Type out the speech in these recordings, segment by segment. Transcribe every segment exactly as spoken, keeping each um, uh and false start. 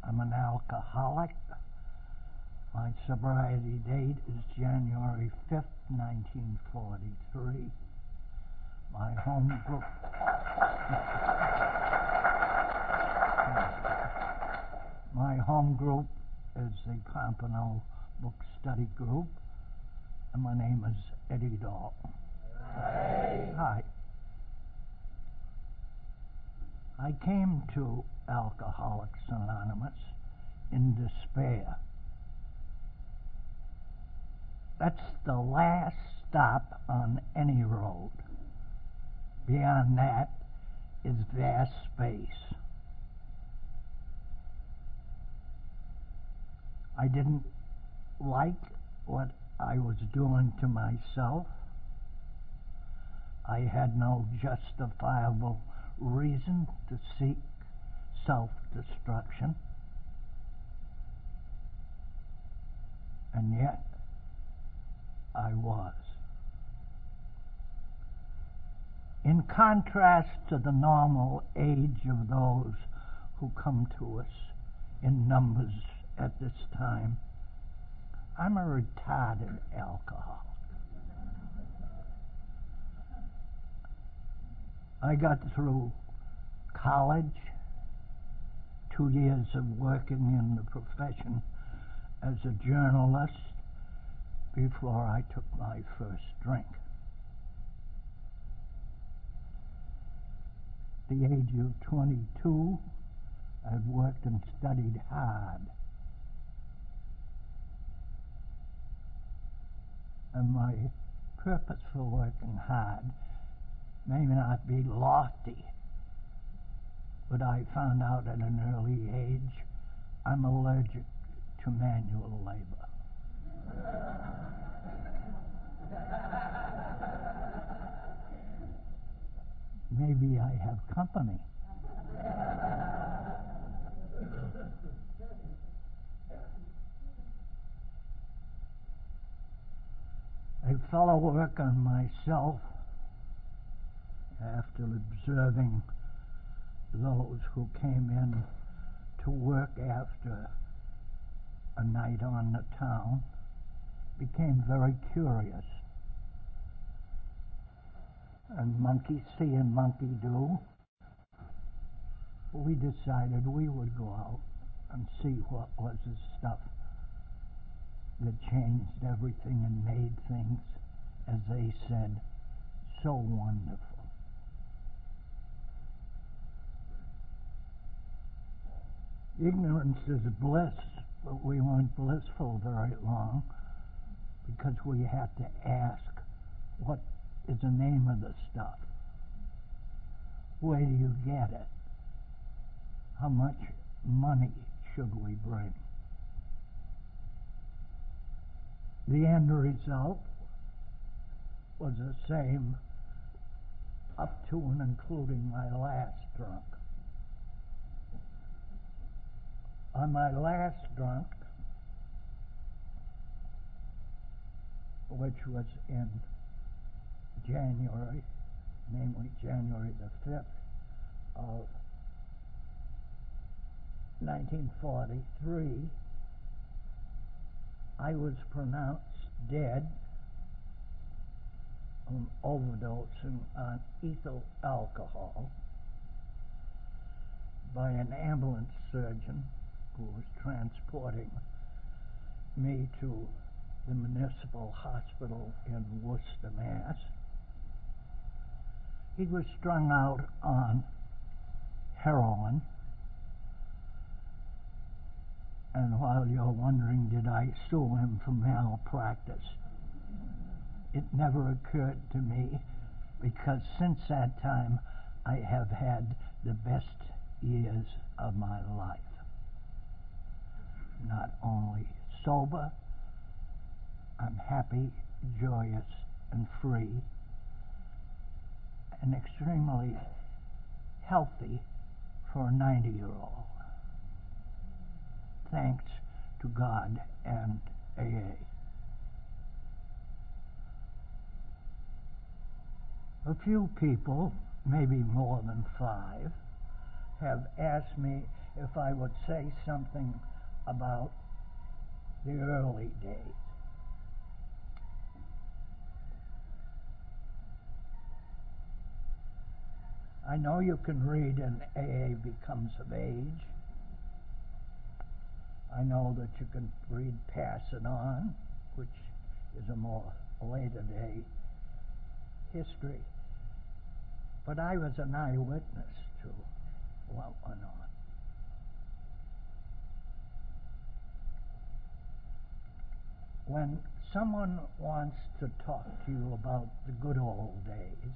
I'm an alcoholic. My sobriety date is January fifth, nineteen forty-three. My home group... My home group is the Pompano Book Study Group, and my name is Eddie Dahl. Hi. Hi. I came to Alcoholics Anonymous in despair. That's the last stop on any road. Beyond that is vast space. I didn't like what I was doing to myself. I had no justifiable reason to seek self-destruction. And yet, I was. In contrast to the normal age of those who come to us in numbers at this time, I'm a retarded alcoholic. I got through college, two years of working in the profession as a journalist before I took my first drink. At the age of twenty-two, I'd worked and studied hard. And my purpose for working hard may not be lofty, but I found out at an early age I'm allergic to manual labor. Maybe I have company. A fellow work on myself after observing those who came in to work after a night on the town became very curious. And monkey see and monkey do, we decided we would go out and see what was the stuff that changed everything and made things, as they said, so wonderful. Ignorance is bliss, but we weren't blissful very long because we had to ask, what is the name of the stuff? Where do you get it? How much money should we bring? The end result was the same up to and including my last drunk. On my last drunk, which was in January, namely January the fifth of nineteen forty-three, I was pronounced dead from overdosing on ethyl alcohol by an ambulance surgeon who was transporting me to the municipal hospital in Worcester, Mass. He was strung out on heroin. And while you're wondering, did I sue him for malpractice? It never occurred to me, because since that time, I have had the best years of my life. Not only sober, I'm happy, joyous, and free, and extremely healthy for a ninety-year-old. Thanks to God and A A. A few people, maybe more than five, have asked me if I would say something about the early days. I know you can read in A A Becomes of Age. I know that you can read Pass It On, which is a more later day history. But I was an eyewitness to what went on. When someone wants to talk to you about the good old days,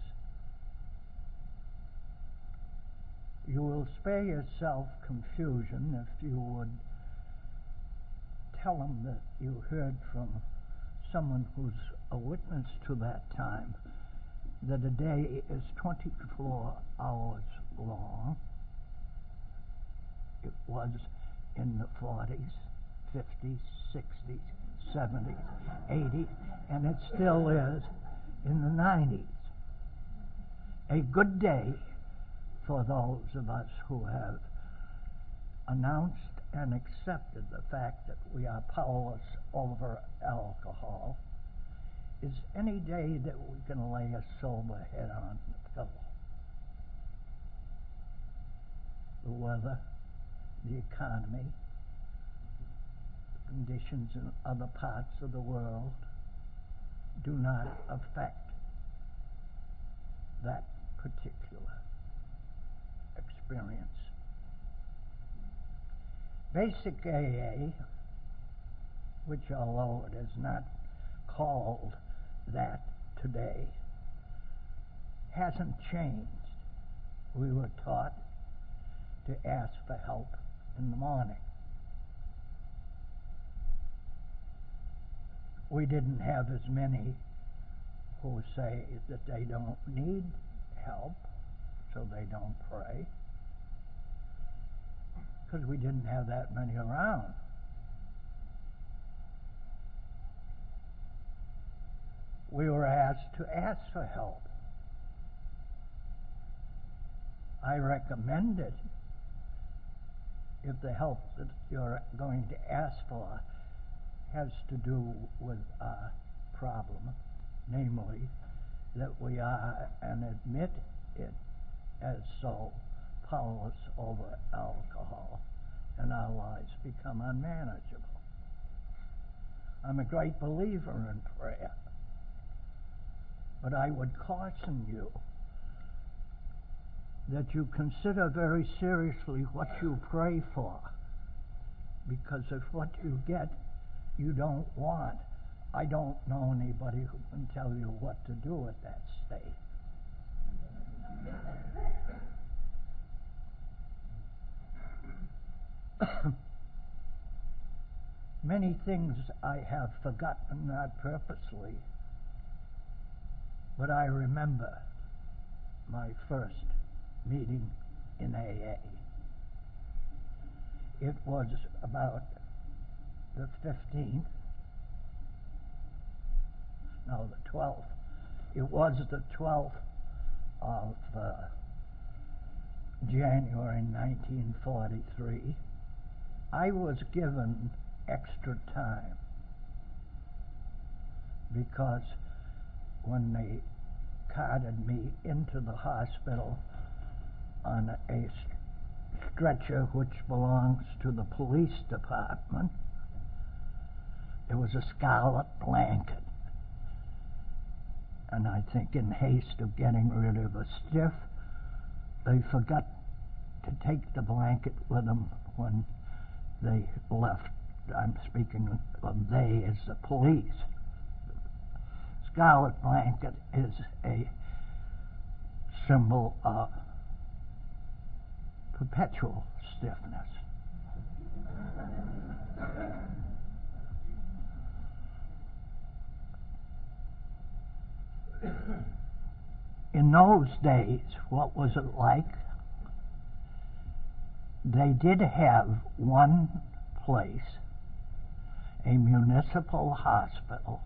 you will spare yourself confusion if you would tell them that you heard from someone who's a witness to that time that a day is twenty-four hours long. It was in the forties, fifties, sixties, seventies, eighties, and it still is in the nineties. A good day for those of us who have announced and accepted the fact that we are powerless over alcohol is any day that we can lay a sober head on the pillow. The weather, the economy, the conditions in other parts of the world do not affect that particular experience. Basic A A, which although it is not called that today, hasn't changed. We were taught to ask for help in the morning. We didn't have as many who say that they don't need help, so they don't pray, because we didn't have that many around. We were asked to ask for help. I recommend it if the help that you're going to ask for has to do with a problem, namely that we are, and admit it as so, powerless over alcohol, and our lives become unmanageable. I'm a great believer in prayer, but I would caution you that you consider very seriously what you pray for, because if what you get you don't want, I don't know anybody who can tell you what to do at that state. Many things I have forgotten, not purposely, but I remember my first meeting in A A. It was about the fifteenth, no, the twelfth. It was the twelfth of uh, January nineteen forty-three. I was given extra time because when they carted me into the hospital on a stretcher which belongs to the police department, there was a scarlet blanket, and I think in haste of getting rid of a stiff, they forgot to take the blanket with them when they left. I'm speaking of they as the police. Scarlet blanket is a symbol of perpetual stiffness. In those days, what was it like? They did have one place, a municipal hospital,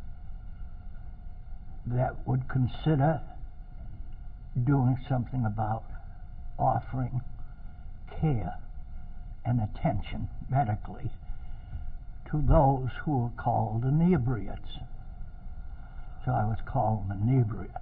that would consider doing something about offering care and attention medically to those who were called inebriates. So I was called an inebriate.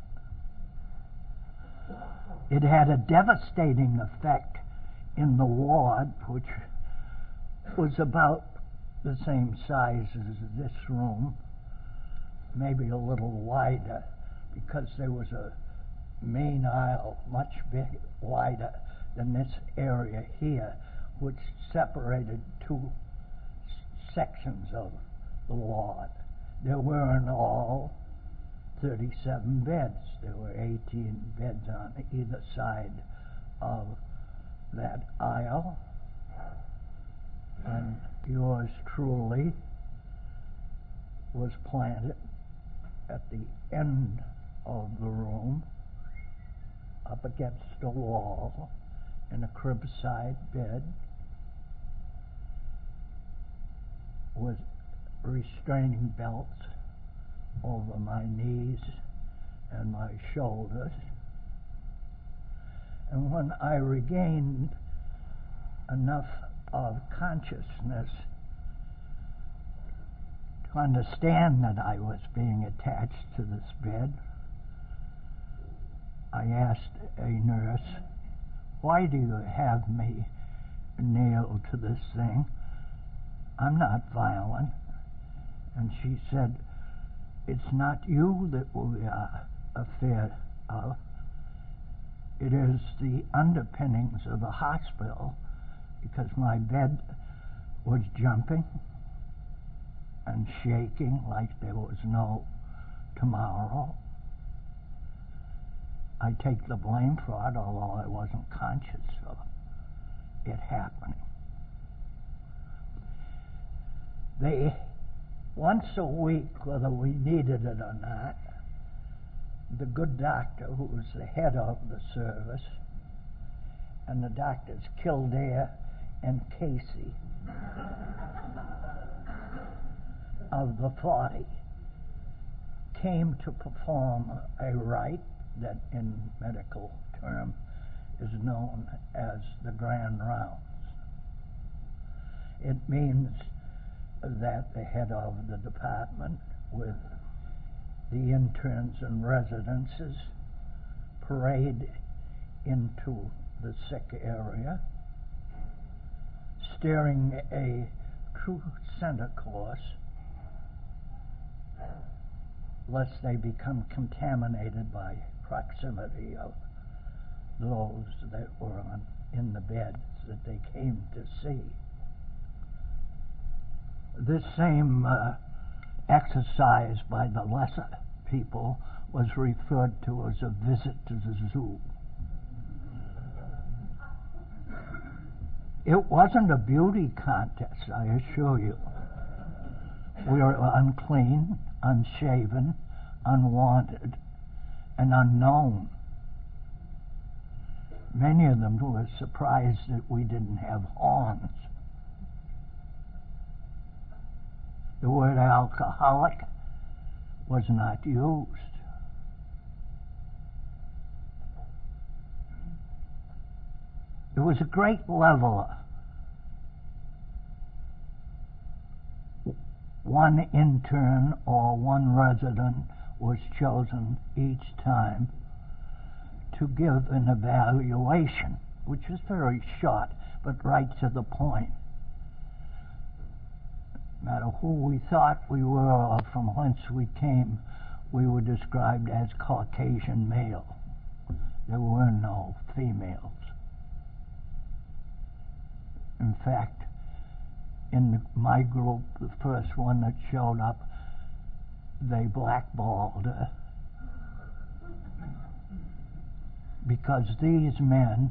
It had a devastating effect in the ward, which was about the same size as this room, maybe a little wider, because there was a main aisle much big, wider than this area here, which separated two s- sections of the ward. There were in all thirty-seven beds. There were eighteen beds on either side of that aisle. And yours truly was planted at the end of the room, up against a wall, in a crib-side bed, with restraining belts over my knees and my shoulders. And when I regained enough of consciousness to understand that I was being attached to this bed, I asked a nurse, "Why do you have me nailed to this thing? I'm not violent." And she said, "It's not you that we are afraid of. It is the underpinnings of the hospital, because my bed was jumping and shaking like there was no tomorrow. I take the blame for it, although I wasn't conscious of it happening." They, once a week, whether we needed it or not, the good doctor, who was the head of the service, and the doctors Kildare and Casey of the forty, came to perform a rite that in medical term is known as the grand rounds. It means that the head of the department, with the interns and residences, parade into the sick area, steering a true center course, lest they become contaminated by proximity of those that were on, in the beds that they came to see. This same uh, exercise by the lesser people was referred to as a visit to the zoo. It wasn't a beauty contest, I assure you. We were unclean, unshaven, unwanted, and unknown. Many of them were surprised that we didn't have horns. The word alcoholic was not used. It was a great leveler. One intern or one resident was chosen each time to give an evaluation, which was very short, but right to the point. No matter who we thought we were or from whence we came, we were described as Caucasian male. There were no females. In fact, in the, my group, the first one that showed up, they blackballed her because these men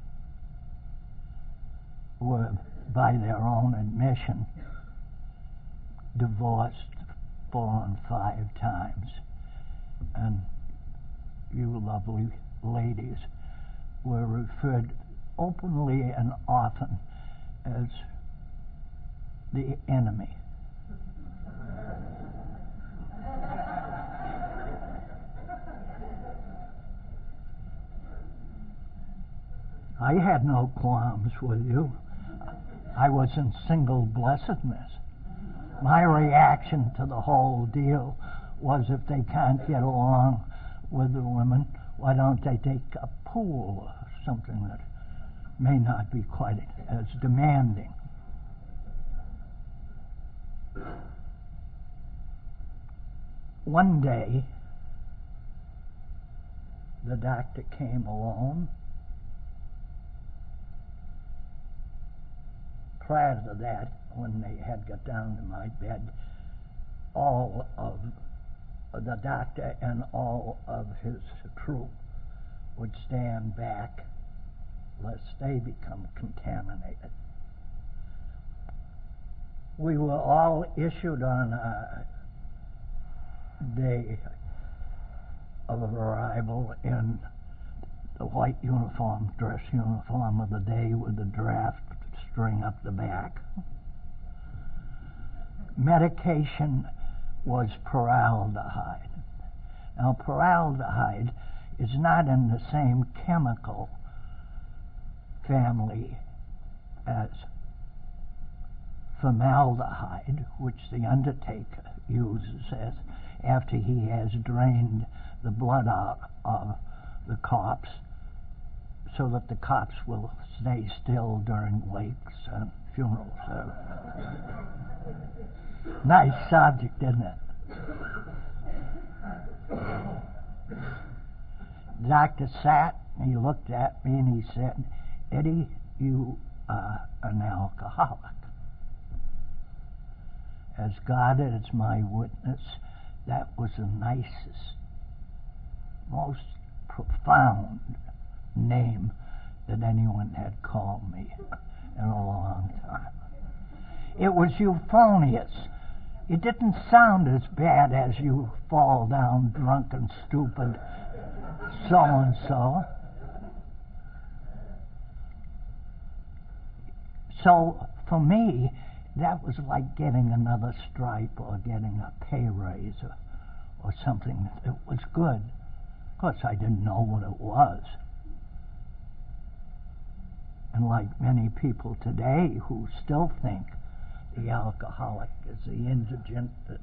were, by their own admission, divorced four and five times. And you lovely ladies were referred openly and often as the enemy. I had no qualms with you. I was in single blessedness. My reaction to the whole deal was, if they can't get along with the women, why don't they take a pool or something that may not be quite as demanding. One day, the doctor came alone. Prior to that, when they had got down to my bed, all of the doctor and all of his troop would stand back lest they become contaminated. We were all issued on a day of arrival in the white uniform, dress uniform of the day with the draft string up the back. Medication was paraldehyde. Now, paraldehyde is not in the same chemical family as formaldehyde, which the undertaker uses as after he has drained the blood out of the corpse, so that the corpse will stay still during wakes and funeral service. Nice subject, isn't it? The doctor sat and he looked at me and he said, "Eddie, you are an alcoholic. As God is my witness, that was the nicest, most profound name that anyone had called me in a long time. It was euphonious. It didn't sound as bad as you fall down drunk and stupid so-and-so. So for me, that was like getting another stripe or getting a pay raise or, or something. It was good. Of course, I didn't know what it was. And like many people today who still think the alcoholic is the indigent that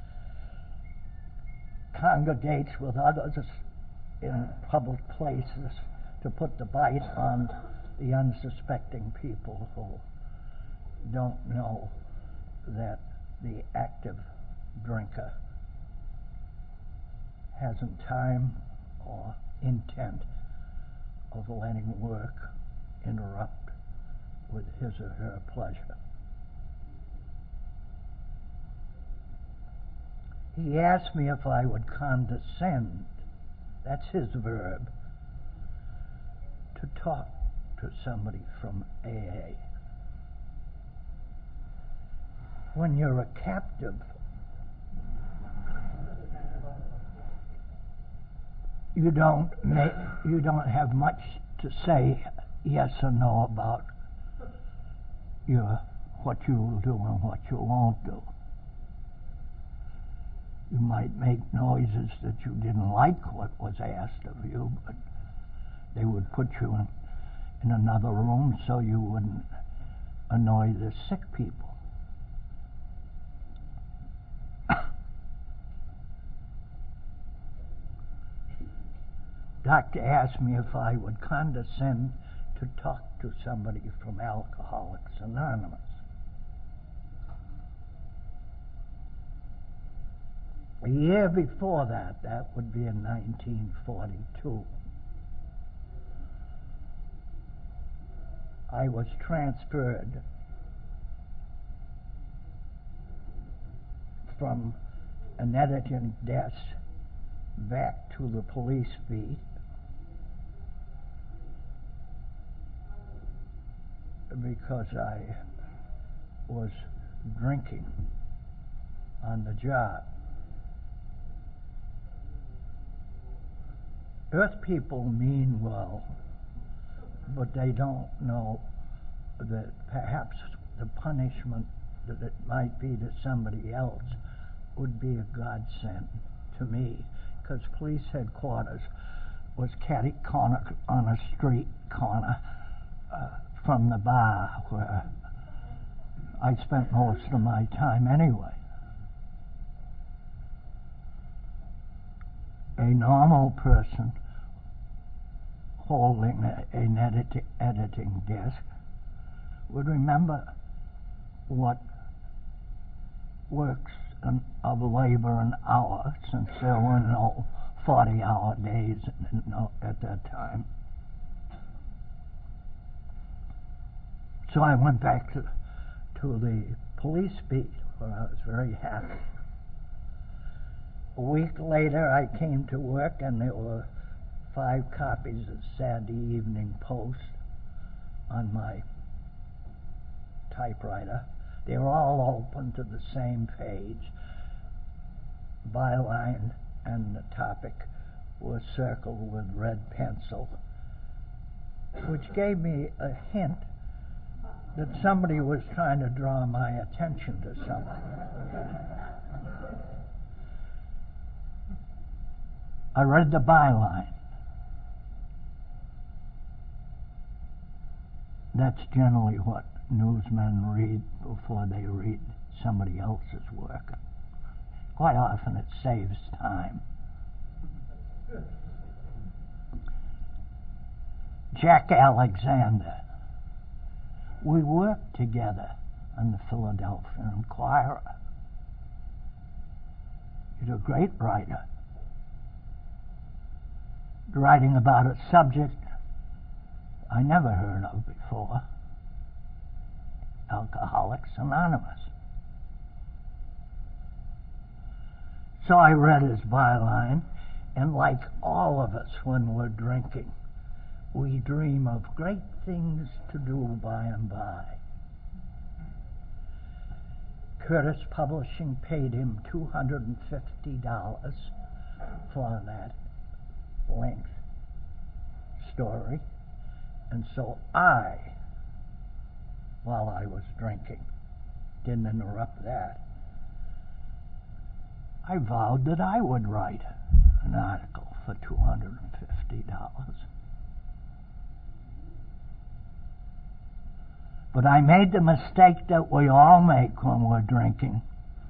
congregates with others in public places to put the bite on the unsuspecting people who don't know that the active drinker hasn't time or intent of letting work interrupt with his or her pleasure. He asked me if I would condescend, that's his verb, to talk to somebody from A A. When you're a captive, you don't make, you don't have much to say yes or no about your what you will do and what you won't do. You might make noises that you didn't like what was asked of you, but they would put you in, in another room so you wouldn't annoy the sick people. Doctor asked me if I would condescend to talk to somebody from Alcoholics Anonymous. A year before that, that would be in nineteen forty-two, I was transferred from an editing desk back to the police beat because I was drinking on the job. Earth people mean well, but they don't know that perhaps the punishment that it might be to somebody else would be a godsend to me, because police headquarters was catty corner on a street corner uh, from the bar where I spent most of my time anyway. A normal person holding a, an edit, editing desk would remember what works an, of labor an hour, since there were no forty-hour days no, at that time. So I went back to, to the police beat, where I was very happy. A week later, I came to work, and there were five copies of Saturday Evening Post on my typewriter. They were all open to the same page. Byline and the topic were circled with red pencil, which gave me a hint that somebody was trying to draw my attention to something. I read the byline. That's generally what newsmen read before they read somebody else's work. Quite often it saves time. Jack Alexander. We worked together on the Philadelphia Inquirer. He's a great writer, writing about a subject I never heard of before, Alcoholics Anonymous. So I read his byline, and like all of us when we're drinking, we dream of great things to do by and by. Curtis Publishing paid him two hundred fifty dollars for that length story, and so I, while I was drinking, didn't interrupt that. I vowed that I would write an article for two hundred fifty dollars. But I made the mistake that we all make when we're drinking.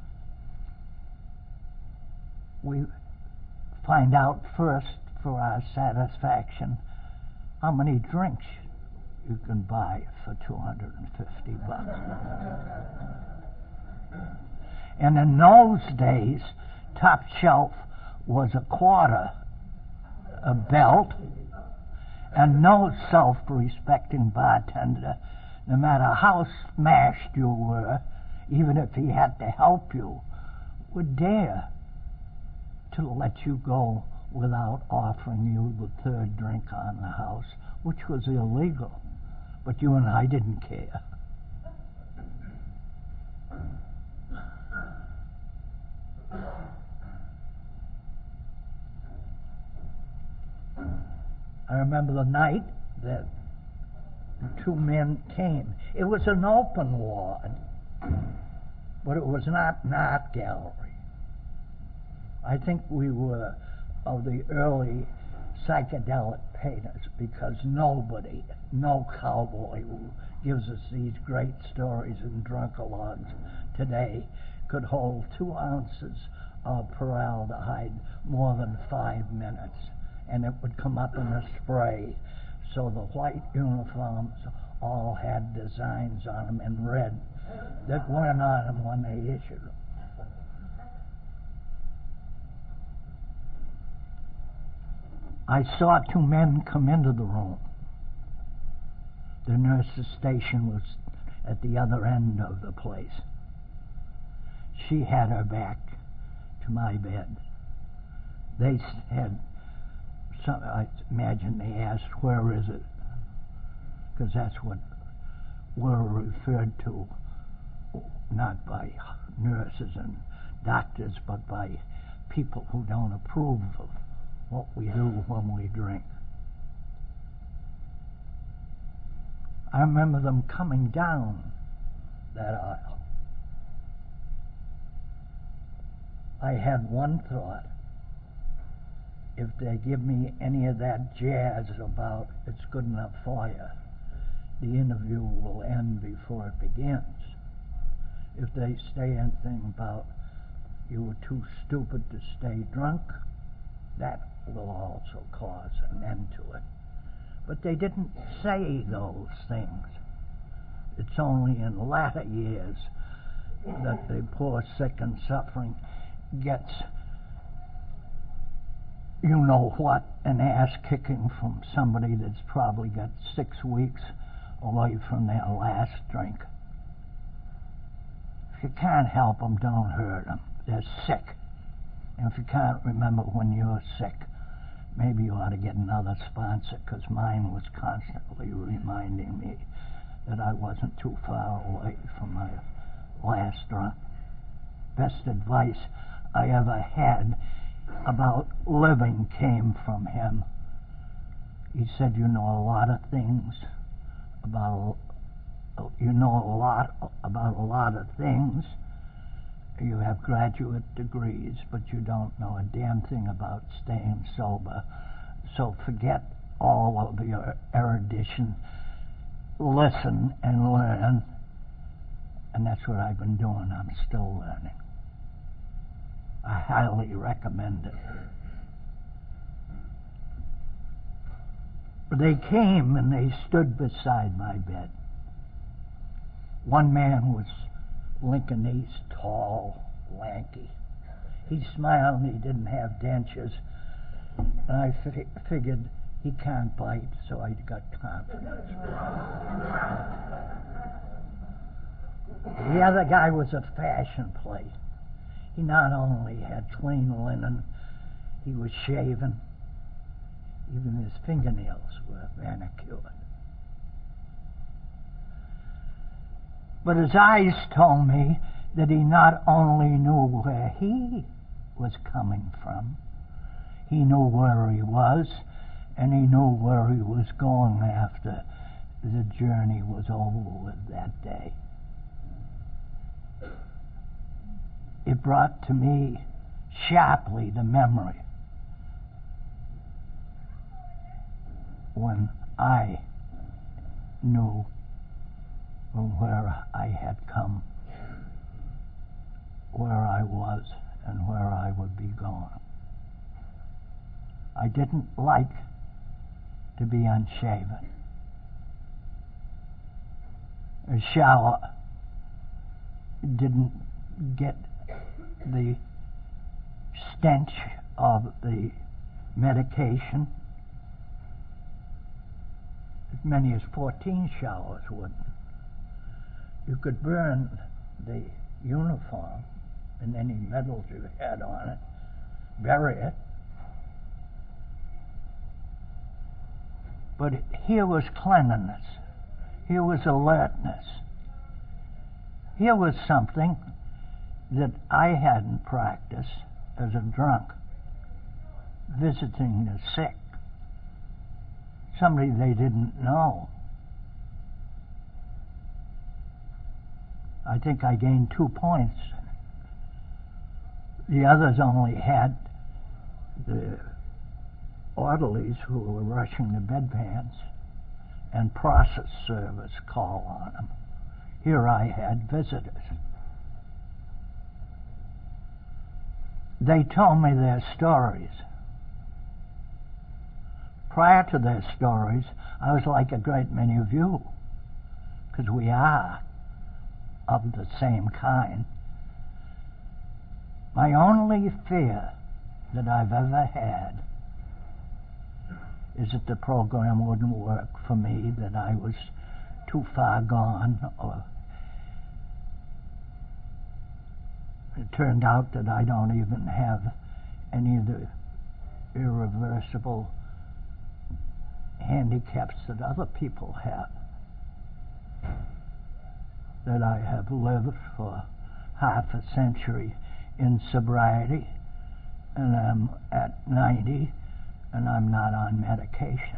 We find out first, for our satisfaction, how many drinks you can buy for two hundred fifty bucks. And in those days, Top Shelf was a quarter a belt, and no self-respecting bartender, no matter how smashed you were, even if he had to help you, would dare to let you go without offering you the third drink on the house, which was illegal. But you and I didn't care. I remember the night that the two men came. It was an open ward, but it was not an art gallery. I think we were of the early psychedelic painters, because nobody, no cowboy who gives us these great stories in Drunkalogs today could hold two ounces of formaldehyde more than five minutes, and it would come up in a spray. So the white uniforms all had designs on them in red that weren't on them when they issued them. I saw two men come into the room. The nurse's station was at the other end of the place. She had her back to my bed. They said, some, I imagine they asked, "Where is it?" Because that's what we're referred to, not by nurses and doctors, but by people who don't approve of what we do when we drink. I remember them coming down that aisle. I had one thought: if they give me any of that jazz about "it's good enough for you," the interview will end before it begins. if they say anything about you were too stupid to stay drunk, that will also cause an end to it. But they didn't say those things. It's only in latter years that the poor, sick, and suffering gets, you know what, an ass kicking from somebody that's probably got six weeks away from their last drink. If you can't help them, don't hurt them. They're sick. And if you can't remember when you're sick, maybe you ought to get another sponsor, because mine was constantly reminding me that I wasn't too far away from my last drunk. Best advice I ever had about living came from him. He said, you know a lot of things about, you know a lot about a lot of things. You have graduate degrees, but you don't know a damn thing about staying sober. So forget all of your erudition. Listen and learn. And that's what I've been doing. I'm still learning. I highly recommend it. They came and they stood beside my bed. One man was Lincoln East, tall, lanky. He smiled and he didn't have dentures. And I fi- figured he can't bite, so I got confidence. The other guy was a fashion plate. He not only had clean linen, he was shaven. Even his fingernails were manicured. But his eyes told me that he not only knew where he was coming from, he knew where he was, and he knew where he was going after the journey was over with that day. It brought to me sharply the memory when I knew from where I had come, where I was, and where I would be going. I didn't like to be unshaven. A shower didn't get the stench of the medication. As many as fourteen showers wouldn't. You could burn the uniform and any medals you had on it, bury it. But here was cleanliness. Here was alertness. Here was something that I hadn't practiced as a drunk, visiting the sick, somebody they didn't know. I think I gained two points. The others only had the orderlies who were rushing the bedpans and process service call on them. Here I had visitors. They told me their stories. Prior to their stories, I was like a great many of you, because we are of the same kind. My only fear that I've ever had is that the program wouldn't work for me, that I was too far gone, or it turned out that I don't even have any of the irreversible handicaps that other people have. That I have lived for half a century in sobriety, and I'm at ninety, and I'm not on medication.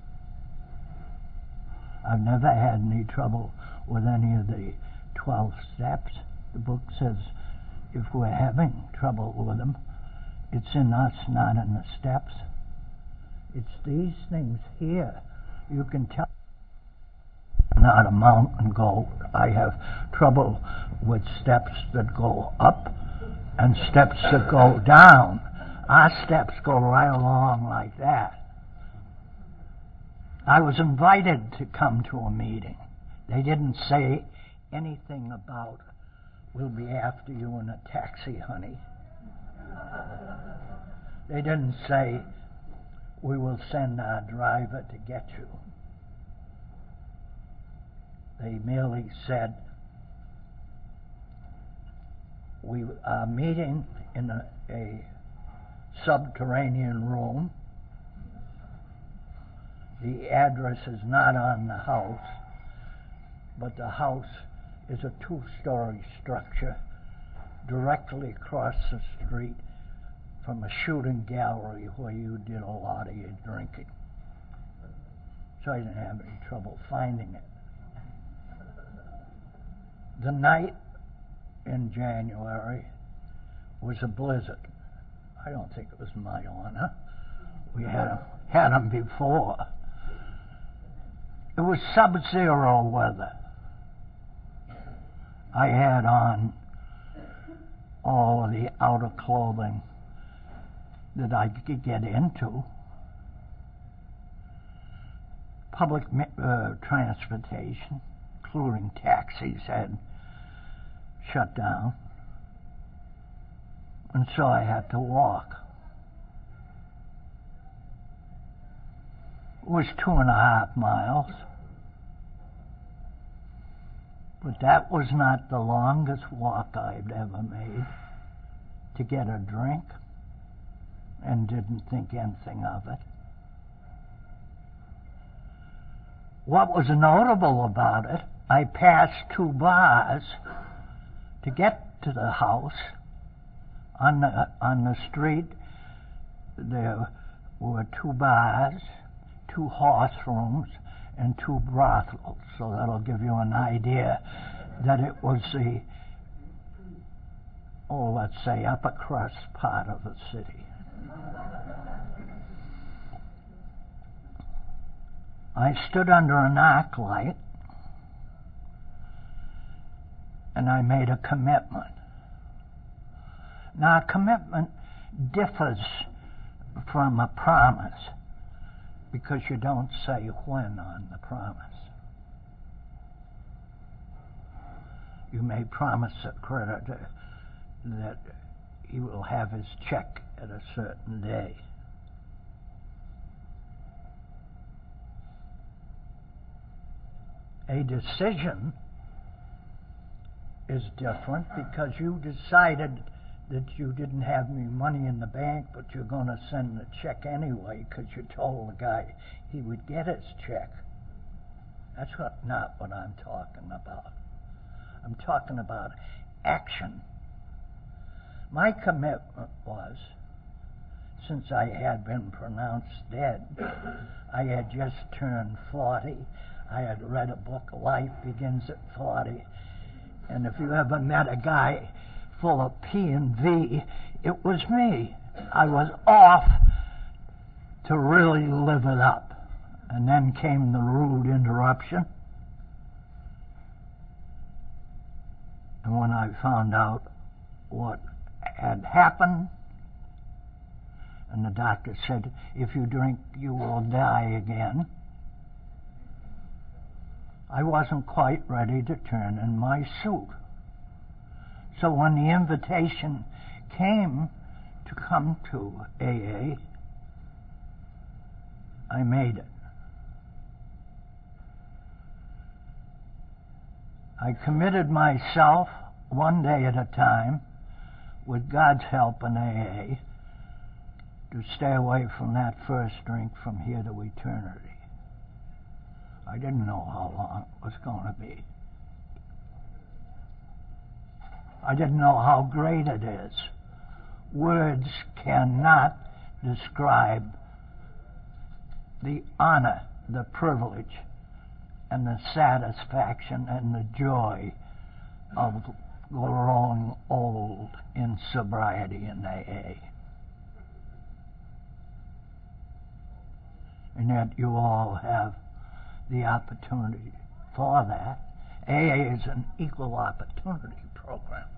I've never had any trouble with any of the twelve steps. The book says if we're having trouble with them, it's in us, not in the steps. It's these things here. You can tell not a mountain goat. I have trouble with steps that go up and steps that go down. Our steps go right along like that. I was invited to come to a meeting. They didn't say anything about, we'll be after you in a taxi, honey. They didn't say, we will send our driver to get you. They merely said, we are meeting in a, a subterranean room. The address is not on the house, but the house is a two-story structure directly across the street from a shooting gallery where you did a lot of your drinking. So I didn't have any trouble finding it. The night in January was a blizzard. I don't think it was my honor. We had them, had them before. It was sub-zero weather. I had on all of the outer clothing that I could get into. Public uh, transportation, including taxis, had shut down. And so I had to walk. It was two and a half miles. But that was not the longest walk I'd ever made to get a drink, and didn't think anything of it. What was notable about it, I passed two bars to get to the house. On the, on the street, there were two bars, two horse rooms, and two brothels. So that'll give you an idea that it was the, oh, let's say, upper crust part of the city. I stood under an arc light and I made a commitment. Now, a commitment differs from a promise because you don't say when on the promise. You may promise a creditor that he will have his check at a certain day. A decision is different because you decided that you didn't have any money in the bank, but you're going to send the check anyway because you told the guy he would get his check. That's what, not what I'm talking about. I'm talking about action. My commitment was, since I had been pronounced dead, I had just turned forty. I had read a book, Life Begins at forty. And if you ever met a guy full of P and V, it was me. I was off to really live it up. And then came the rude interruption. And when I found out what had happened, and the doctor said, if you drink, you will die again, I wasn't quite ready to turn in my suit. So when the invitation came to come to A A, I made it. I committed myself one day at a time, with God's help in A A, to stay away from that first drink from here to eternity. I didn't know how long it was going to be. I didn't know how great it is. Words cannot describe the honor, the privilege, and the satisfaction and the joy of growing old in sobriety in A A. And yet you all have the opportunity for that, A A is an equal opportunity program.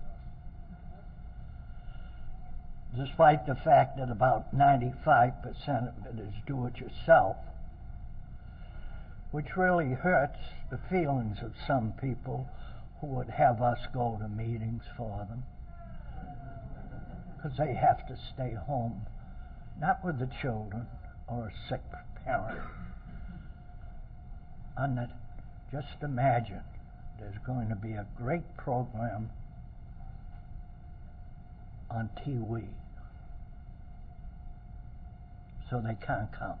Despite the fact that about ninety-five percent of it is do-it-yourself, which really hurts the feelings of some people who would have us go to meetings for them, because they have to stay home, not with the children or a sick parent. And that, just imagine, there's going to be a great program on T V, so they can't come.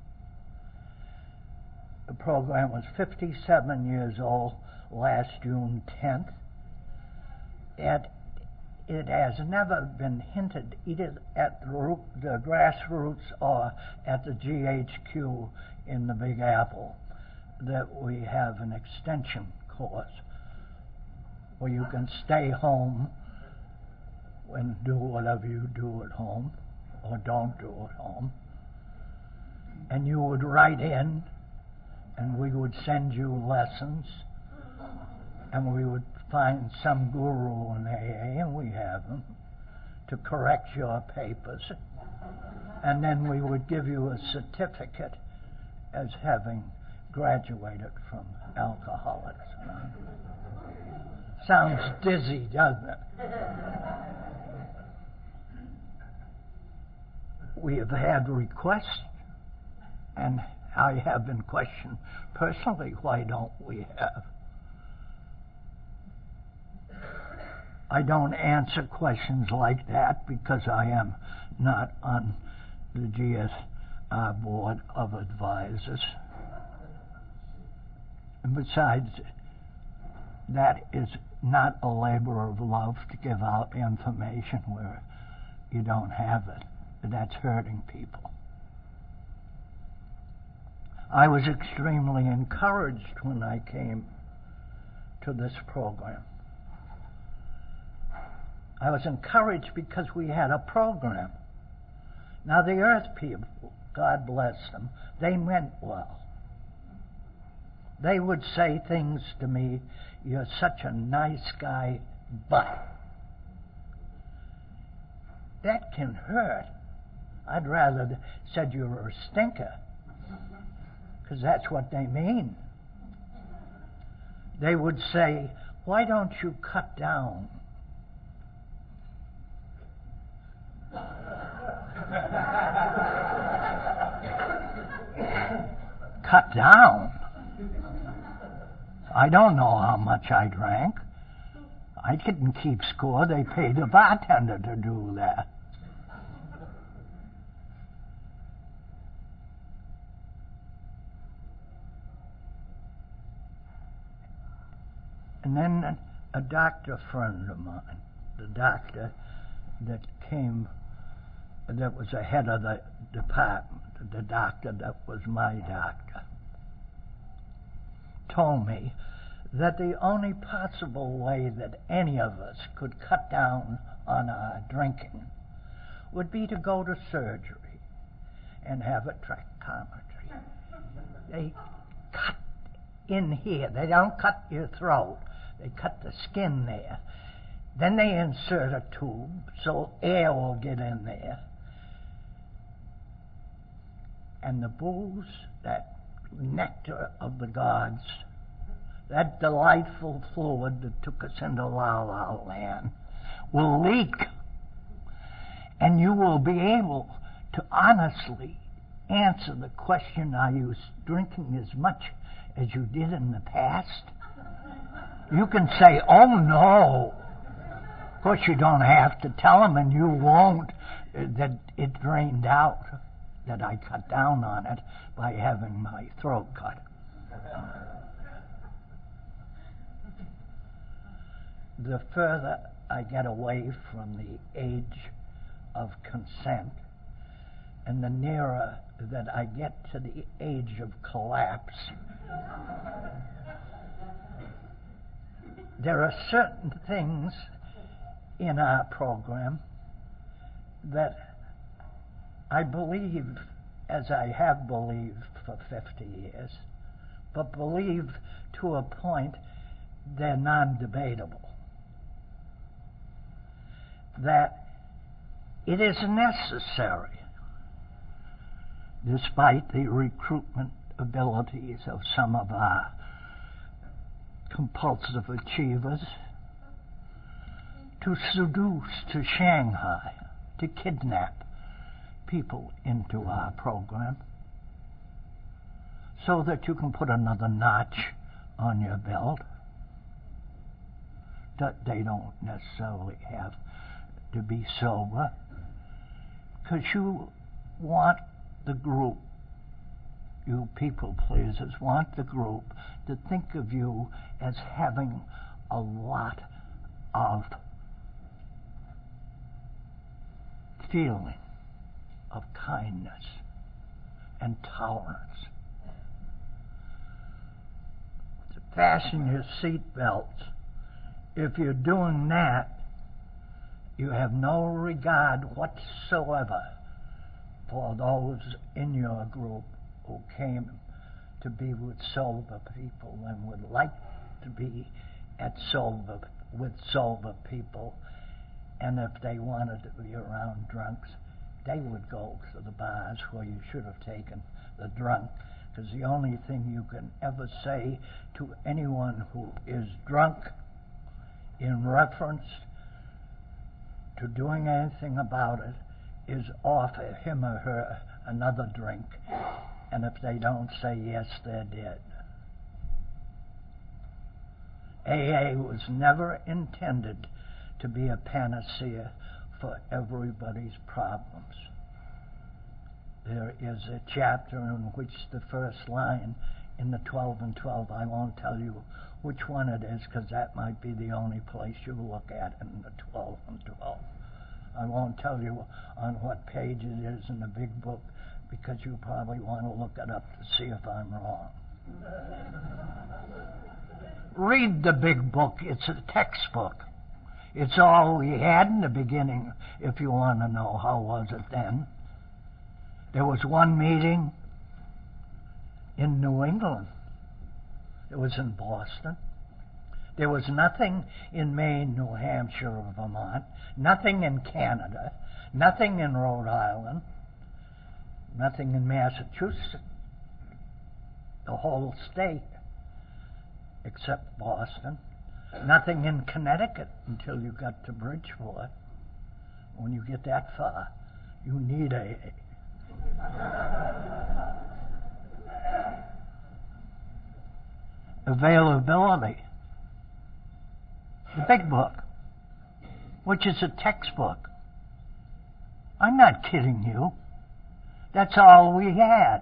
The program was fifty-seven years old last June tenth. It, it has never been hinted either at the, root, the grassroots or at the G H Q in the Big Apple that we have an extension course where you can stay home and do whatever you do at home or don't do at home. And you would write in, and we would send you lessons, and we would find some guru in A A, and we have them, to correct your papers. And then we would give you a certificate as having graduated from Alcoholics Anonymous. Sounds dizzy, doesn't it? We have had requests, and I have been questioned personally, why don't we have? I don't answer questions like that because I am not on the G S R Board of Advisors. And besides, that is not a labor of love to give out information where you don't have it. That's hurting people. I was extremely encouraged when I came to this program. I was encouraged because we had a program. Now, the Earth people, God bless them, they meant well. They would say things to me, "You're such a nice guy, but..." That can hurt. I'd rather th- said you were a stinker, because that's what they mean. They would say, "Why don't you cut down?" Cut down? I don't know how much I drank. I couldn't keep score. They paid the bartender to do that. And then a doctor friend of mine, the doctor that came, that was the head of the department, the doctor that was my doctor, told me that the only possible way that any of us could cut down on our drinking would be to go to surgery and have a tracheotomy. They cut in here. They don't cut your throat. They cut the skin there. Then they insert a tube so air will get in there. And the booze, that nectar of the gods, that delightful fluid that took us into La La Land, will leak. And you will be able to honestly answer the question, are you drinking as much as you did in the past? You can say, oh no. Of course, you don't have to tell them, and you won't, uh, that it drained out, that I cut down on it by having my throat cut. The further I get away from the age of consent, and the nearer that I get to the age of collapse, there are certain things in our program that I believe, as I have believed for fifty years, but believe to a point they're non-debatable. That it is necessary, despite the recruitment abilities of some of our compulsive achievers, to seduce to Shanghai, to kidnap people into our program, so that you can put another notch on your belt. That they don't necessarily have to be sober, because you want the group, you people pleasers want the group to think of you as having a lot of feeling of kindness and tolerance. To fasten your seat belts, if you're doing that, you have no regard whatsoever for those in your group who came to be with sober people and would like to be at sober with sober people, and if they wanted to be around drunks, they would go to the bars where you should have taken the drunk, because the only thing you can ever say to anyone who is drunk in reference to doing anything about it is offer him or her another drink, and if they don't say yes, they're dead. A A was never intended to be a panacea for everybody's problems. There is a chapter in which the first line in the twelve and twelve, I won't tell you which one it is, because that might be the only place you look at in the twelve and twelve. I won't tell you on what page it is in the big book, because you probably want to look it up to see if I'm wrong. Read the big book. It's a textbook. It's all we had in the beginning, if you want to know how was it then. There was one meeting in New England. It was in Boston. There was nothing in Maine, New Hampshire, or Vermont, nothing in Canada, nothing in Rhode Island, nothing in Massachusetts, the whole state, except Boston, nothing in Connecticut until you got to Bridgeport. When you get that far, you need A A. Availability. The big book, which is a textbook. I'm not kidding you. That's all we had.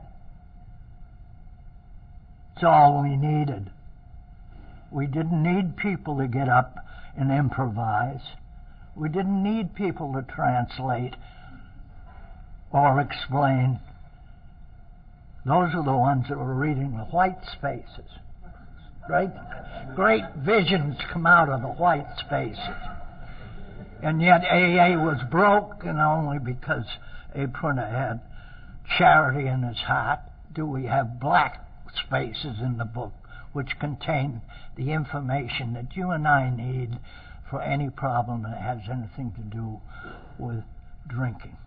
It's all we needed. We didn't need people to get up and improvise. We didn't need people to translate or explain. Those are the ones that were reading the white spaces. Great, great visions come out of the white spaces. And yet A A was broke, and only because a printer had charity in his heart do we have black spaces in the book which contain the information that you and I need for any problem that has anything to do with drinking.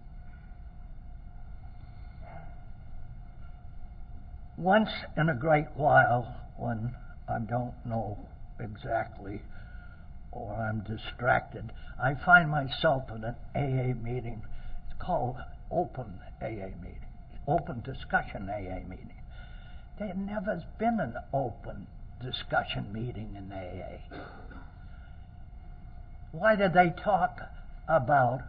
Once in a great while, when I don't know exactly or I'm distracted, I find myself in an A A meeting. It's called open A A meeting, open discussion A A meeting. There had never been an open discussion meeting in A A. Why did they talk about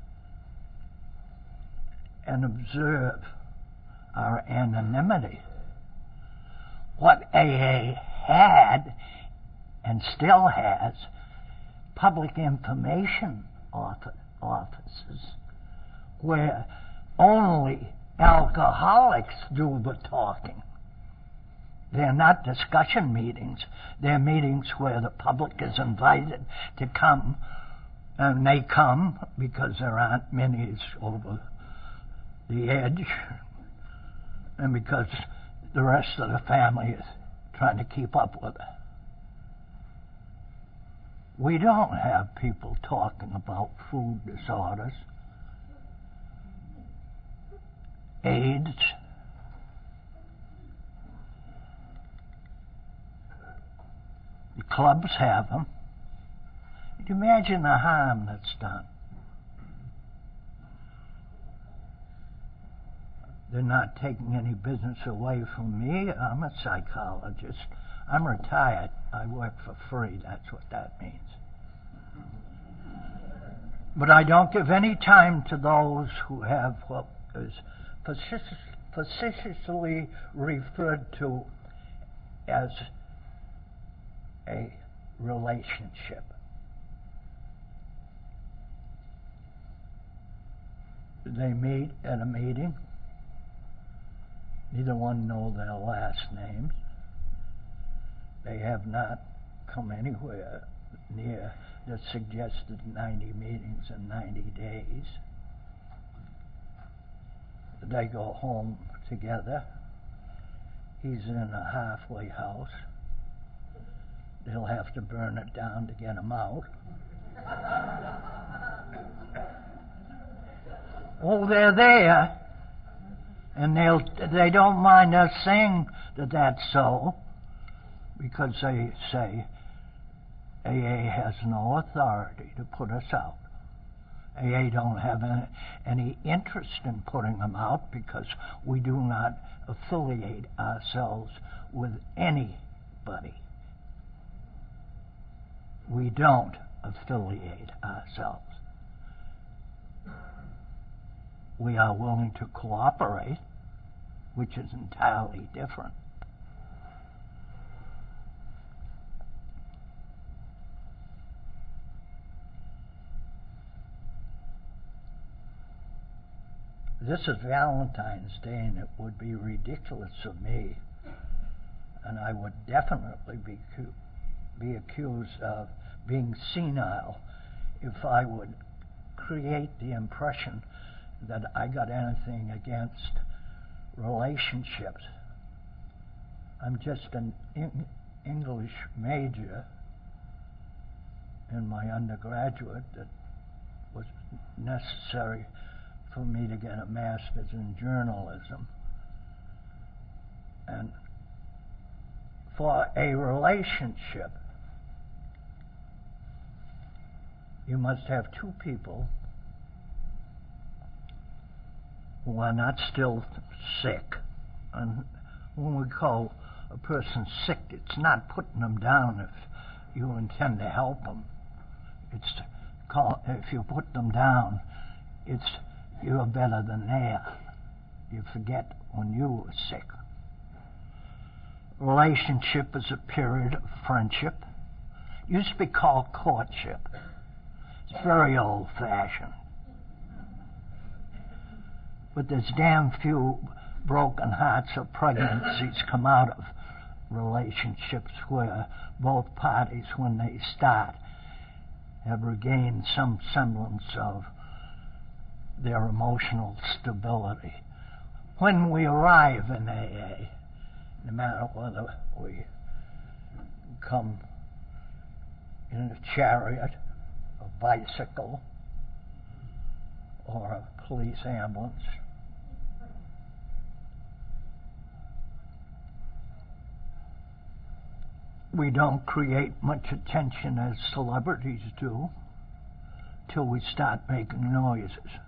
and observe our anonymity? What A A had and still has public information offices where only alcoholics do the talking. They're not discussion meetings. They're meetings where the public is invited to come, and they come because there aren't many over the edge, and because the rest of the family is trying to keep up with it. We don't have people talking about food disorders, AIDS, the clubs have them. Imagine the harm that's done. They're not taking any business away from me. I'm a psychologist. I'm retired. I work for free. That's what that means. But I don't give any time to those who have what is facetiously referred to as a relationship. They meet at a meeting. Neither one know their last names. They have not come anywhere near the suggested ninety meetings in ninety days. They go home together. He's in a halfway house. They'll have to burn it down to get him out. Oh, they're there. And they'll, they don't mind us saying that that's so, because they say A A has no authority to put us out. A A don't have any, any interest in putting them out because we do not affiliate ourselves with anybody. We don't affiliate ourselves. We are willing to cooperate, which is entirely different. This is Valentine's Day, and it would be ridiculous of me, and I would definitely be be accused of being senile if I would create the impression that I got anything against relationships. I'm just an in- English major in my undergraduate that was necessary for me to get a master's in journalism. And for a relationship, you must have two people who are not still sick. And when we call a person sick, it's not putting them down if you intend to help them. It's to call, if you put them down, it's you're better than they are. You forget when you were sick. Relationship is a period of friendship. It used to be called courtship. It's very old-fashioned. But there's damn few broken hearts or pregnancies come out of relationships where both parties, when they start, have regained some semblance of their emotional stability. When we arrive in A A, no matter whether we come in a chariot, a bicycle, or a police ambulance, we don't create much attention as celebrities do till we start making noises.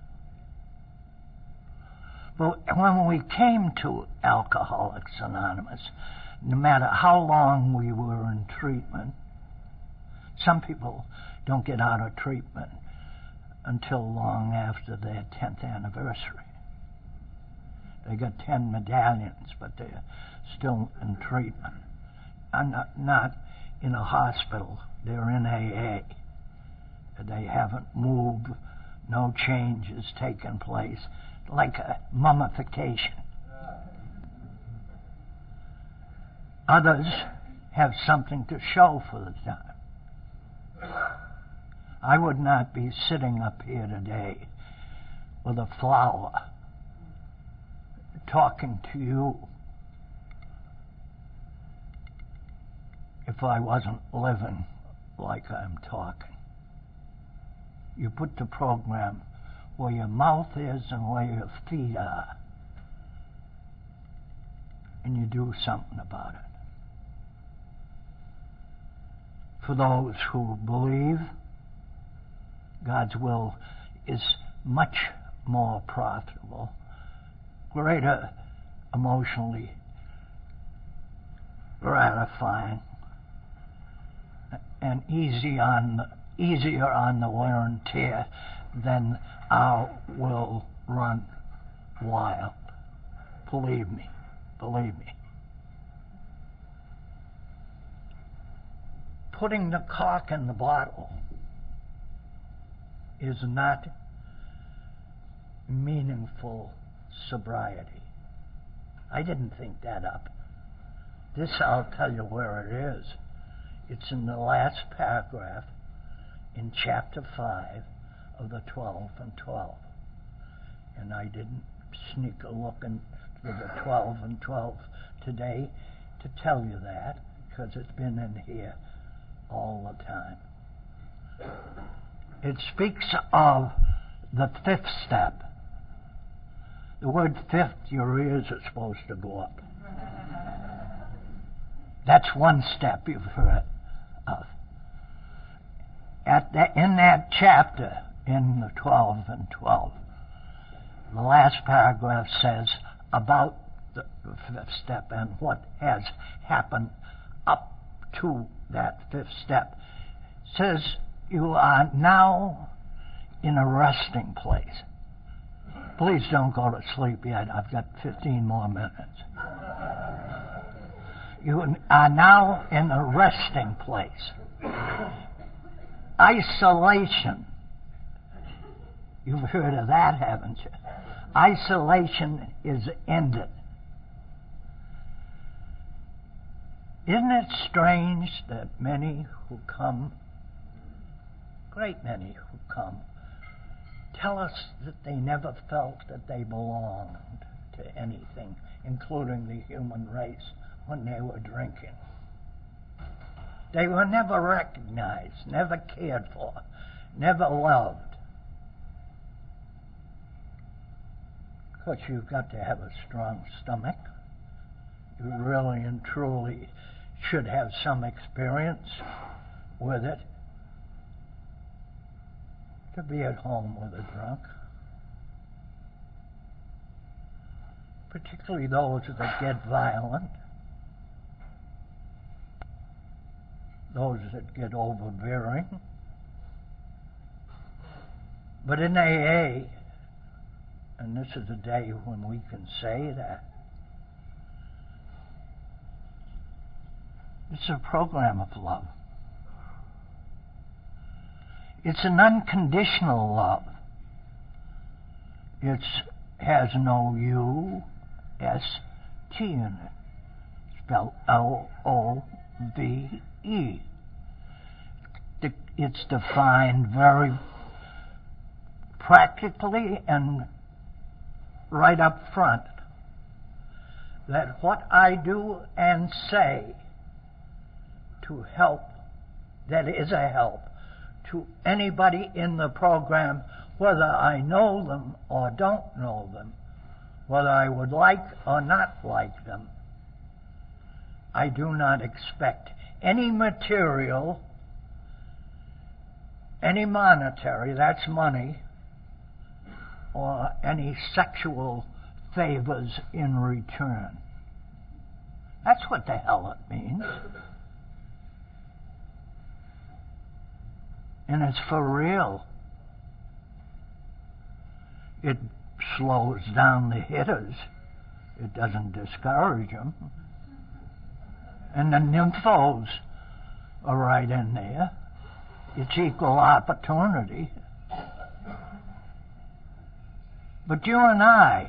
But when we came to Alcoholics Anonymous, no matter how long we were in treatment, some people don't get out of treatment until long after their tenth anniversary. They got ten medallions, but they're still in treatment. I'm not, not in a hospital. They're in A A. They haven't moved. No change has taken place. Like a mummification. Others have something to show for the time. I would not be sitting up here today with a flower talking to you if I wasn't living like I'm talking. You put the program where your mouth is and where your feet are, and you do something about it. For those who believe, God's will is much more profitable, greater emotionally gratifying, and easy on the, easier on the wear and tear than our will run wild. Believe me, believe me. Putting the cork in the bottle is not meaningful sobriety. I didn't think that up. This I'll tell you where it is. It's in the last paragraph in chapter five of the twelve and twelve. And I didn't sneak a look into the twelve and twelve today to tell you that, because it's been in here all the time. It speaks of the fifth step. The word fifth, your ears are supposed to go up. That's one step you've heard of. At the, in that chapter, in the twelve and twelve, the last paragraph says about the fifth step and what has happened up to that fifth step. It says you are now in a resting place. Please don't go to sleep yet. I've got fifteen more minutes. You are now in a resting place. Isolation. You've heard of that, haven't you? Isolation is ended. Isn't it strange that many who come, great many who come, tell us that they never felt that they belonged to anything, including the human race, when they were drinking. They were never recognized, never cared for, never loved. Of course, you've got to have a strong stomach. You really and truly should have some experience with it to be at home with a drunk. Particularly those that get violent, those that get overbearing. But in A A, and this is a day when we can say that, it's a program of love. It's an unconditional love. It has no U S T in it. Spelled L O V E. It's defined very practically and right up front that what I do and say to help, that is a help to anybody in the program, whether I know them or don't know them, whether I would like or not like them, I do not expect any material, any monetary, that's money, or any sexual favors in return. That's what the hell it means. And it's for real. It slows down the hitters. It doesn't discourage them. And the nymphos are right in there. It's equal opportunity. But you and I,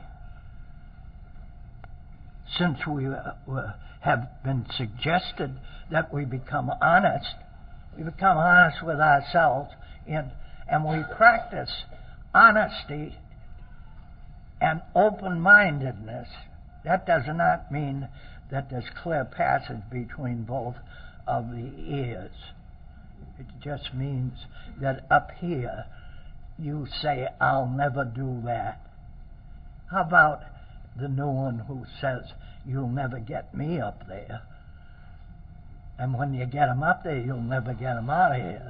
since we uh, have been suggested that we become honest, we become honest with ourselves, in, and we practice honesty and open-mindedness. That does not mean that there's clear passage between both of the ears. It just means that up here you say, I'll never do that. How about the new one who says, you'll never get me up there? And when you get him up there, you'll never get him out of here.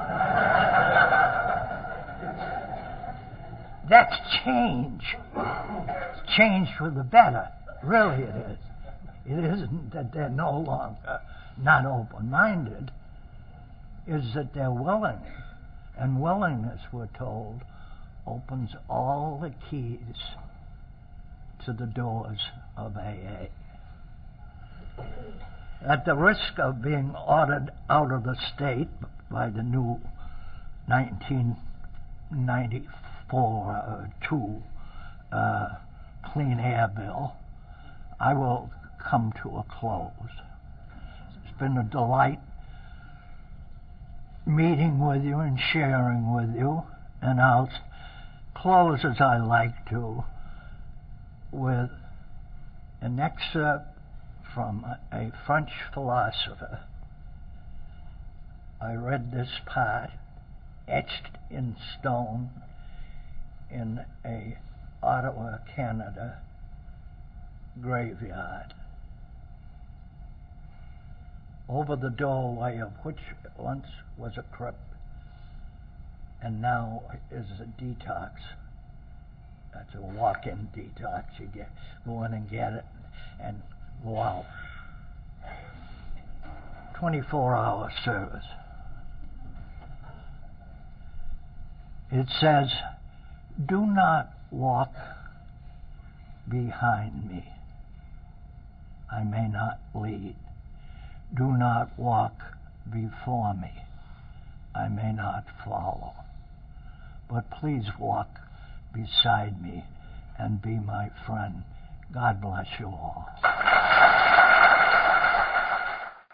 That's change. It's change for the better. Really it is. It isn't that they're no longer not open-minded. It's that they're willing. And willingness, we're told, opens all the keys to the doors of A A. At the risk of being ordered out of the state by the new nineteen ninety-four or two uh, Clean Air Bill, I will come to a close. It's been a delight meeting with you and sharing with you, and I'll close as I like to with an excerpt from a French philosopher. I read this part etched in stone in a Ottawa, Canada graveyard. Over the doorway of which once was a crypt and now is a detox. That's a walk-in detox. You get go in and get it and go out. twenty-four hour service. It says, do not walk behind me. I may not lead. Do not walk before me. I may not follow. But please walk beside me and be my friend. God bless you all.